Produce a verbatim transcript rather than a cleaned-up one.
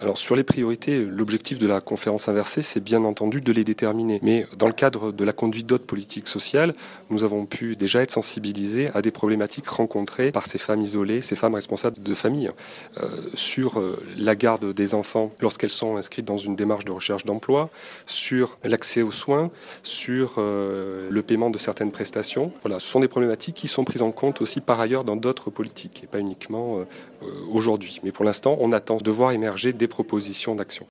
Alors sur les priorités, l'objectif de la conférence inversée, c'est bien entendu de les déterminer. Mais dans le cadre de la conduite d'autres politiques sociales, nous avons pu déjà être sensibilisés à des problématiques rencontrées par ces femmes isolées, ces femmes responsables de famille, euh, sur euh, la garde des enfants lorsqu'elles sont inscrites dans une démarche de recherche d'emploi, sur l'accès aux soins, sur euh, le paiement de certaines prestations. Voilà, ce sont des problématiques qui sont prises en compte aussi par ailleurs dans d'autres politiques et pas uniquement euh, aujourd'hui. Mais pour l'instant, on attend de voir émerger des propositions d'action.